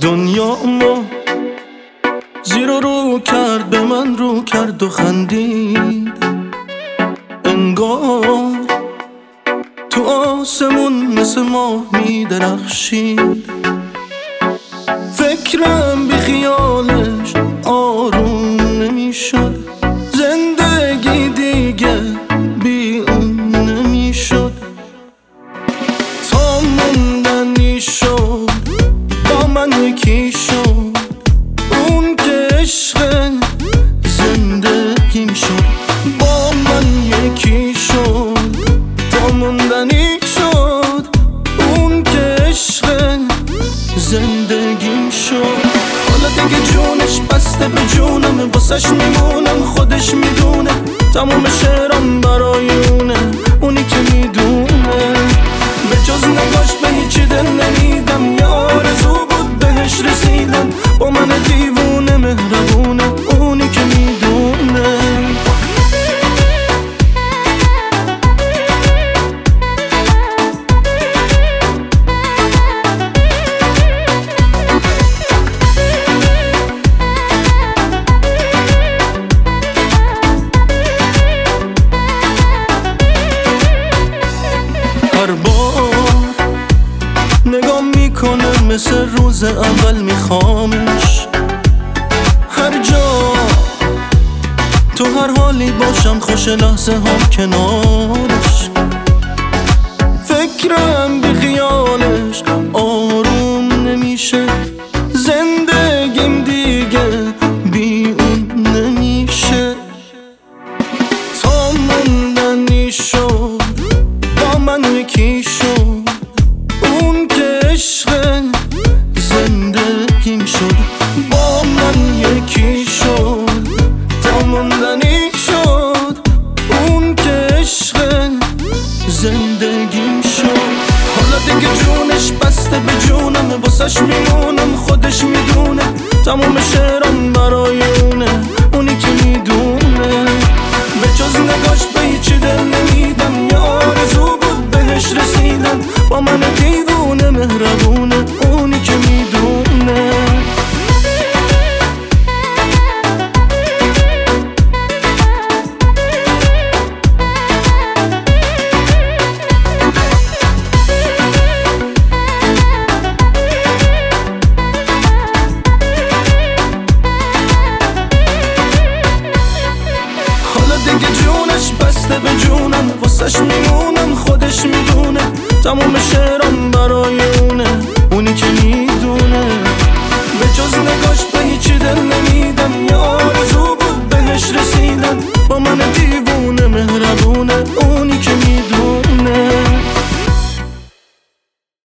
دنیا ما زیر و رو کرد، به من رو کرد و خندید. انگار تو آسمون مثل ماه می درخشید. فکرم بی خیالش آروم نمیشد، زندگی دیگه بی اون نمیشد. تا موندنی شد با من یکی شد، اون که عشق زندگیم شد. با من یکی شد تا موندنی شد، اون که عشق زندگیم شد. حالا دیگه جونش بسته به جونم، واسش میمونم خودش میدونه. تمام شعرام برای اونه، اونی که میدونه. به جز نگاش به هیچی دل نمیدم، یه آرزو بود بهش رسیدم. با من دیوونه مهربونه، اونی که میدونه. هر بار نگاه میکنه مثل روز اول میخوامش. هر جا تو هر حالی باشم، خوش لحظه ها کنارش. فکرم بی خیالش آروم نمیشه، زندگیم دیگه بی اون نمیشه. تا موندنی شد با من یکی شد، اون که عشق زندگیم شد. با من یکی شد تا موندنی شد، اون که عشق زندگیم شد. حالا دیگه جونش بسته به جونم، واسش میمونم خودش میدونه. تمام شعرام برای اونه، اونی که میدونه. به جز نگاش به هیچی دل نمیدم، یه آرزو بود بهش رسیدم. با من دیوونه مهربونه، اونی که میدونه. دیگه جونش بسته به جونم، واسش میمونم خودش میدونه. تمام شعرام برای اونه، اونی که میدونه. به جز نگاش